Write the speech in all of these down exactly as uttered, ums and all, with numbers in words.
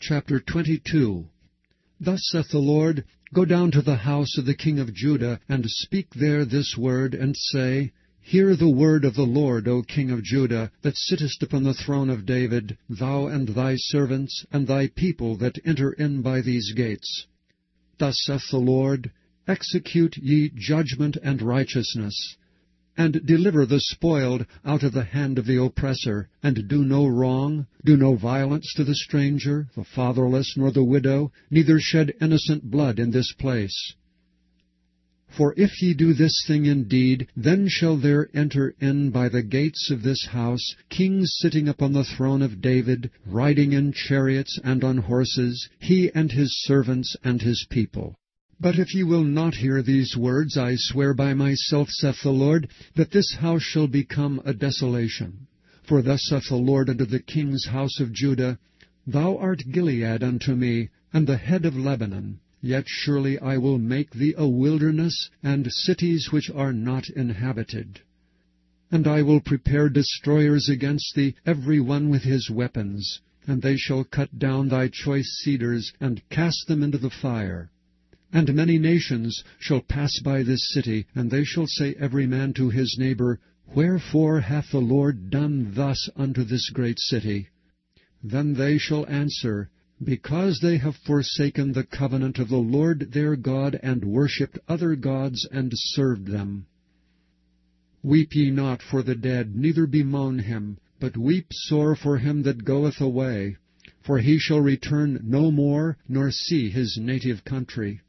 Chapter twenty-two. Thus saith the Lord, Go down to the house of the king of Judah, and speak there this word, and say, Hear the word of the Lord, O king of Judah, that sittest upon the throne of David, thou and thy servants, and thy people that enter in by these gates. Thus saith the Lord, Execute ye judgment and righteousness, and deliver the spoiled out of the hand of the oppressor, and do no wrong, do no violence to the stranger, the fatherless, nor the widow, neither shed innocent blood in this place. For if ye do this thing indeed, then shall there enter in by the gates of this house kings sitting upon the throne of David, riding in chariots and on horses, he and his servants and his people. But if ye will not hear these words, I swear by myself, saith the Lord, that this house shall become a desolation. For thus saith the Lord unto the king's house of Judah, Thou art Gilead unto me, and the head of Lebanon. Yet surely I will make thee a wilderness, and cities which are not inhabited. And I will prepare destroyers against thee, every one with his weapons, and they shall cut down thy choice cedars, and cast them into the fire. And many nations shall pass by this city, and they shall say every man to his neighbor, Wherefore hath the Lord done thus unto this great city? Then they shall answer, Because they have forsaken the covenant of the Lord their God, and worshipped other gods, and served them. Weep ye not for the dead, neither bemoan him, but weep sore for him that goeth away, for he shall return no more, nor see his native country.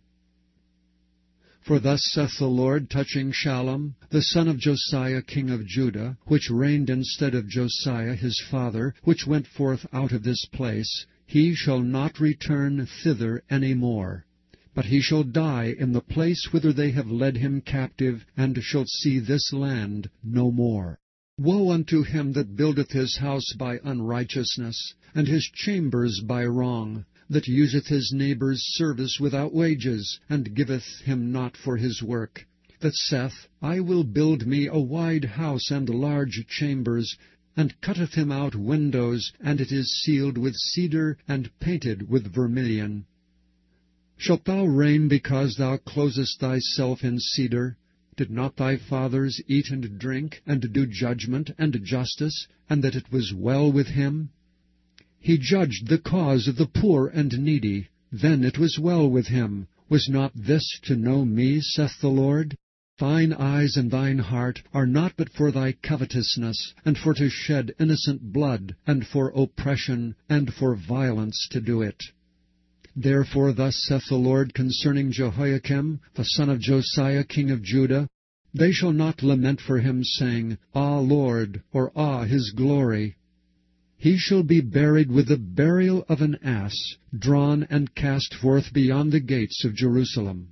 For thus saith the Lord touching Shallum, the son of Josiah king of Judah, which reigned instead of Josiah his father, which went forth out of this place, He shall not return thither any more, but he shall die in the place whither they have led him captive, and shall see this land no more. Woe unto him that buildeth his house by unrighteousness, and his chambers by wrong, that useth his neighbour's service without wages, and giveth him not for his work, that saith, I will build me a wide house and large chambers, and cutteth him out windows, and it is sealed with cedar, and painted with vermilion. Shalt thou reign because thou closest thyself in cedar? Did not thy fathers eat and drink, and do judgment and justice, and that it was well with him? He judged the cause of the poor and needy. Then it was well with him. Was not this to know me, saith the Lord? Thine eyes and thine heart are not but for thy covetousness, and for to shed innocent blood, and for oppression, and for violence to do it. Therefore thus saith the Lord concerning Jehoiakim, the son of Josiah king of Judah, They shall not lament for him, saying, Ah, Lord, or Ah, his glory. He shall be buried with the burial of an ass, drawn and cast forth beyond the gates of Jerusalem.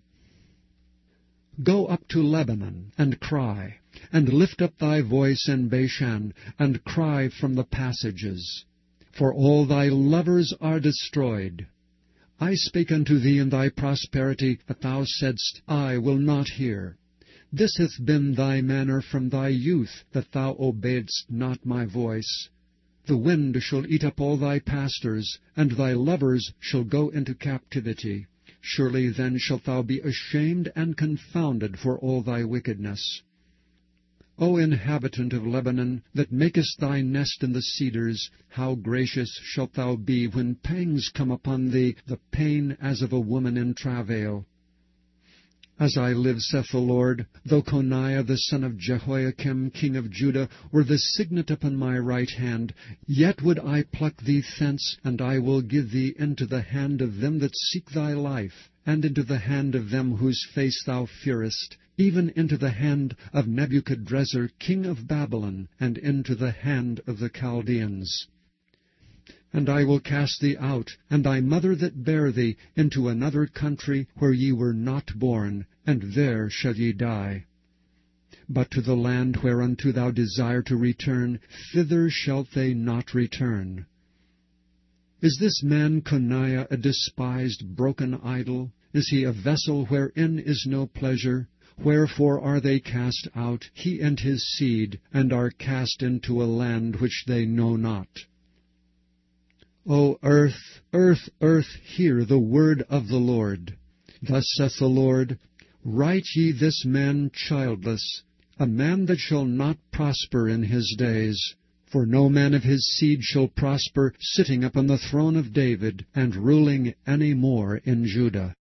Go up to Lebanon, and cry, and lift up thy voice in Bashan, and cry from the passages. For all thy lovers are destroyed. I spake unto thee in thy prosperity, but thou saidst, I will not hear. This hath been thy manner from thy youth, that thou obeyedst not my voice. The wind shall eat up all thy pastors, and thy lovers shall go into captivity. Surely then shalt thou be ashamed and confounded for all thy wickedness. O inhabitant of Lebanon, that makest thy nest in the cedars, how gracious shalt thou be when pangs come upon thee, the pain as of a woman in travail. As I live, saith the Lord, though Coniah the son of Jehoiakim king of Judah were the signet upon my right hand, yet would I pluck thee thence, and I will give thee into the hand of them that seek thy life, and into the hand of them whose face thou fearest, even into the hand of Nebuchadrezzar king of Babylon, and into the hand of the Chaldeans. And I will cast thee out, and thy mother that bare thee, into another country where ye were not born, and there shall ye die. But to the land whereunto thou desire to return, thither shalt they not return. Is this man Coniah a despised, broken idol? Is he a vessel wherein is no pleasure? Wherefore are they cast out, he and his seed, and are cast into a land which they know not? O earth, Earth, earth, hear the word of the Lord. Thus saith the Lord, Write ye this man childless, a man that shall not prosper in his days. For no man of his seed shall prosper, sitting upon the throne of David, and ruling any more in Judah.